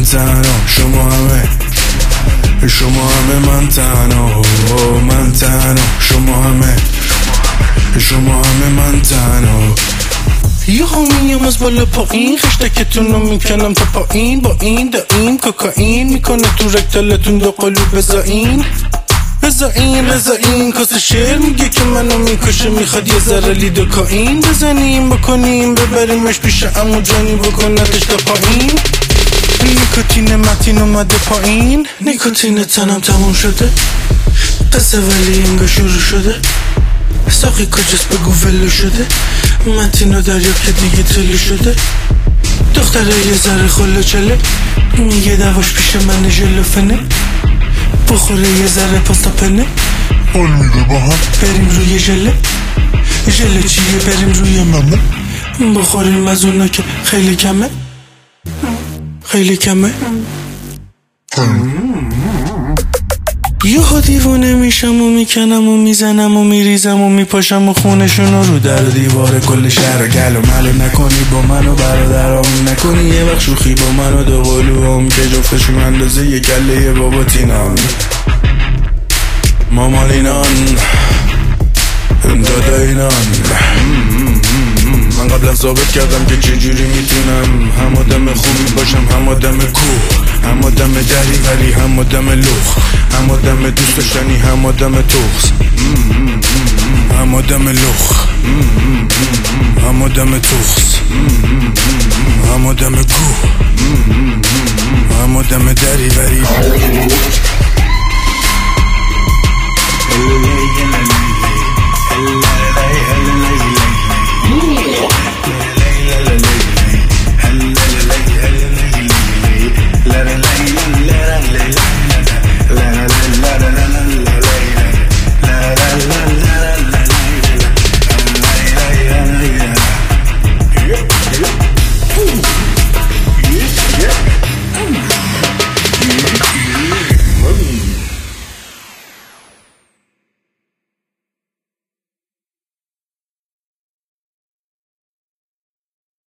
تنها، شما همه من تنها، من تنها، شما همه من تنها. یه همیم از بالا پایین خشتکتون رو میکنم تا پایین، با این دایم کوکائین میکنه تو رکتالتون دو قلوب بزاین. رضایین کاس شعر میگه که منو میکشه، میخواد یه ذره لیدوکائین بزنیم بکنیم ببریمش پیش عمو جانی بکنتش تا پایین. نیکوتین متین اومده پایین، نیکوتین تنم تموم شده، قصه ولی انگا شروع شده. ساقی کجاست بگو ولو شده، متین و دریا که دیگه طلو شده. دختره یه ذره خلو چله، میگه دواش پیش من ژلوفنه، بخوره یه ذره پاستا پنه، حال میده با هم بریم روی ژله چیه بریم روی ممه، بخوریم از اونا که خیلی کمه. یهو دیوونه میشم و میکنم و میزنم و میریزم و میپاشم و خونشون رو در دیوار کل شهر و گل و ملو نکنی با من و برادرام، نکنی یه وقت شوخی با من و دو قلوام که جفتشون اندازه یه کله بابا تینان. ما مالینان داداینان، من قبلا ثابت کردم که چجوری میتونم هم آدم خوبی باشم هم آدم کوه، هم آدم دری ولی هم آدم لخ، هم آدم دوست داشتنی هم آدم تخس، هم آدم لخ، هم آدم تخس، هم آدم کوه، هم آدم دری ولی